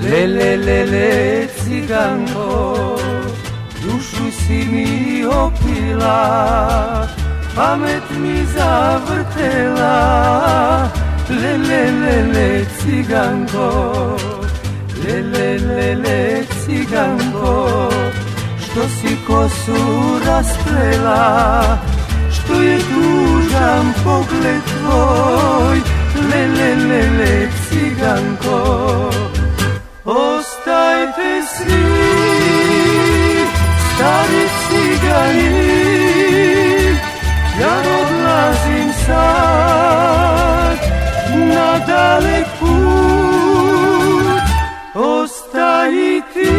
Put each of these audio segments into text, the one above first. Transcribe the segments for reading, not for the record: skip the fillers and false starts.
le, ciganko, dušu si mi opila, pamet mi zavrtela. Le, ciganko, le, ciganko, što si kosu rasplela, što je tužan pogled tvoj. Le, ciganko, ostajte svi, stari cigani, ja odlazim sad na dalek put. Ostaj i ti,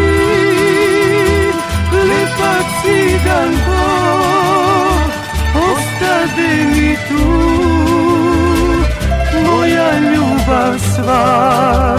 lepa ciganko, ostade mi tu moja ljubav sva.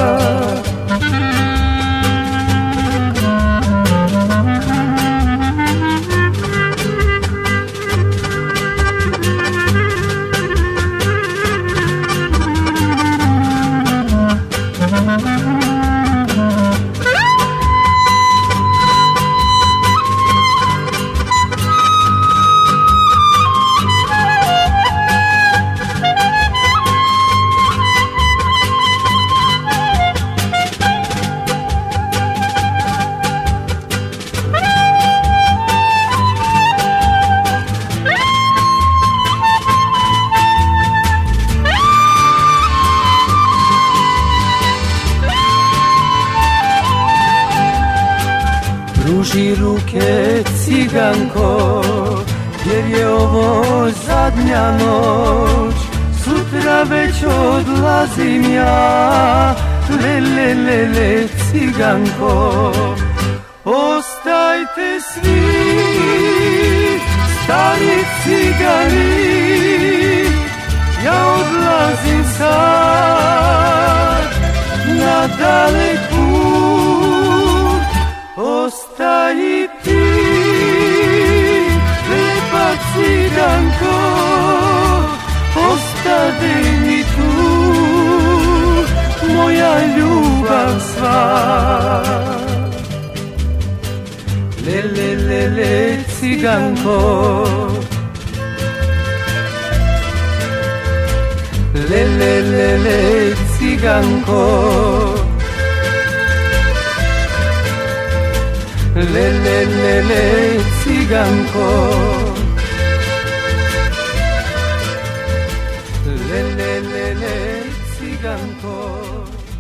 Pruži ruke ciganko, jer je ovo zadnja noć, sutra već odlazim ja. Le, ciganko, ostajte svi, stari cigani, ja odlazim sad na dalek put. Ostaj i ti, lepa ciganko, ostade mi tu moja ljubav sva. Le, ciganko, le, ciganko, le, ciganko, le, ciganko.